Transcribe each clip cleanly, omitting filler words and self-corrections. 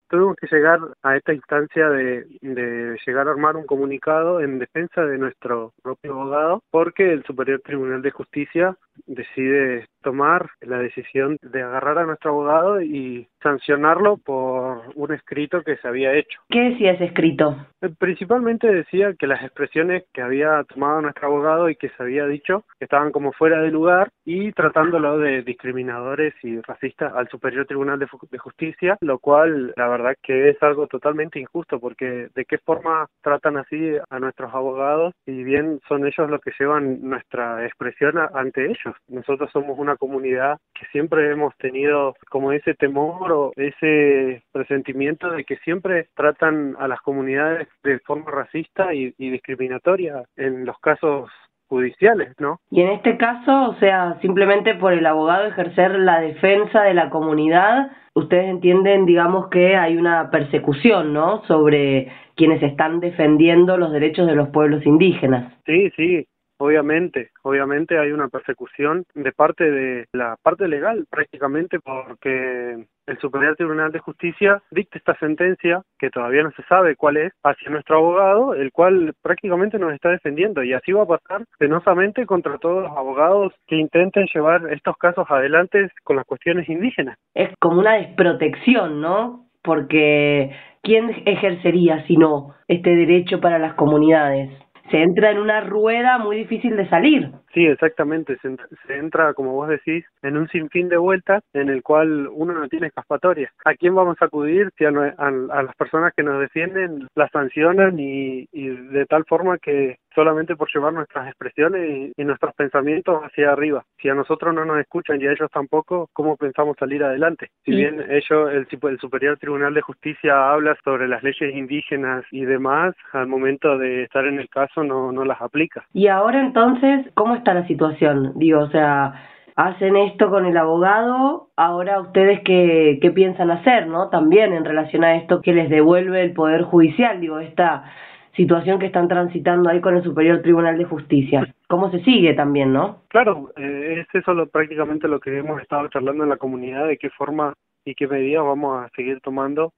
tuvimos que llegar a esta instancia de llegar a armar un comunicado en defensa de nuestro propio abogado, porque el Superior Tribunal de Justicia decide tomar la decisión de agarrar a nuestro abogado y sancionarlo por un escrito que se había hecho. ¿Qué decía ese escrito? Principalmente decía que las expresiones que había tomado nuestro abogado y que se había dicho estaban como fuera de lugar, y tratándolo de discriminadores y racistas al Superior Tribunal de Justicia, lo cual la verdad que es algo totalmente injusto, porque de qué forma tratan así a nuestros abogados, y bien son ellos los que llevan nuestra expresión ante ellos. Nosotros somos una comunidad que siempre hemos tenido como ese temor o ese presentimiento de que siempre tratan a las comunidades de forma racista y discriminatoria en los casos judiciales, ¿no? Y en este caso, o sea, simplemente por el abogado ejercer la defensa de la comunidad, ustedes entienden, digamos, que hay una persecución, ¿no?, sobre quienes están defendiendo los derechos de los pueblos indígenas. Sí, sí, obviamente hay una persecución de parte de la parte legal prácticamente, porque el Superior Tribunal de Justicia dicta esta sentencia, que todavía no se sabe cuál es, hacia nuestro abogado, el cual prácticamente nos está defendiendo, y así va a pasar penosamente contra todos los abogados que intenten llevar estos casos adelante con las cuestiones indígenas. Es como una desprotección, ¿no? Porque ¿quién ejercería si no este derecho para las comunidades? Se entra en una rueda muy difícil de salir. Sí, exactamente, se entra, como vos decís, en un sinfín de vueltas en el cual uno no tiene escapatoria. ¿A quién vamos a acudir si a las personas que nos defienden las sancionan y de tal forma que solamente por llevar nuestras expresiones y nuestros pensamientos hacia arriba? Si a nosotros no nos escuchan y a ellos tampoco, ¿cómo pensamos salir adelante? Si Y, bien el Superior Tribunal de Justicia habla sobre las leyes indígenas y demás, al momento de estar en el caso no las aplica. y ahora entonces, ¿cómo está la situación? Digo, o sea, hacen esto con el abogado, ahora ustedes qué piensan hacer, ¿no? También en relación a esto que les devuelve el Poder Judicial, digo, esta situación que están transitando ahí con el Superior Tribunal de Justicia. ¿Cómo se sigue también, no? Claro, es eso prácticamente lo que hemos estado charlando en la comunidad, de qué forma y qué medidas vamos a seguir tomando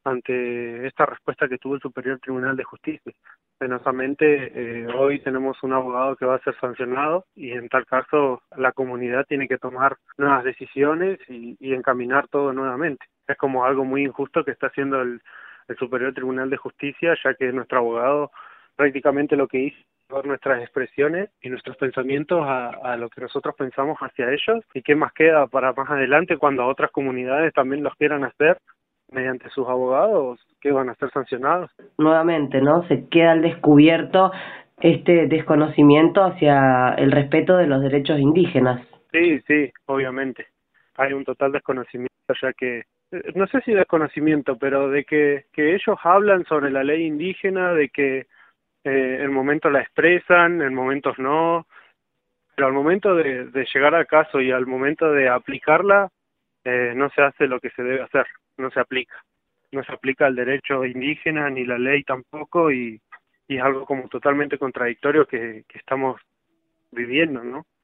ante esta respuesta que tuvo el Superior Tribunal de Justicia. Penosamente, hoy tenemos un abogado que va a ser sancionado, y en tal caso la comunidad tiene que tomar nuevas decisiones y encaminar todo nuevamente. Es como algo muy injusto que está haciendo el Superior Tribunal de Justicia, ya que nuestro abogado prácticamente lo que hizo llevar nuestras expresiones y nuestros pensamientos a lo que nosotros pensamos hacia ellos, y qué más queda para más adelante cuando otras comunidades también los quieran hacer mediante sus abogados, que van a ser sancionados. Nuevamente, ¿no? Se queda al descubierto este desconocimiento hacia el respeto de los derechos indígenas. Sí, sí, obviamente. Hay un total desconocimiento, ya que, no sé si desconocimiento, pero de que ellos hablan sobre la ley indígena, de que en momentos la expresan, en momentos no, pero al momento de llegar al caso y al momento de aplicarla, no se hace lo que se debe hacer, no se aplica. No se aplica el derecho indígena ni la ley tampoco, y es algo como totalmente contradictorio que estamos viviendo, ¿no?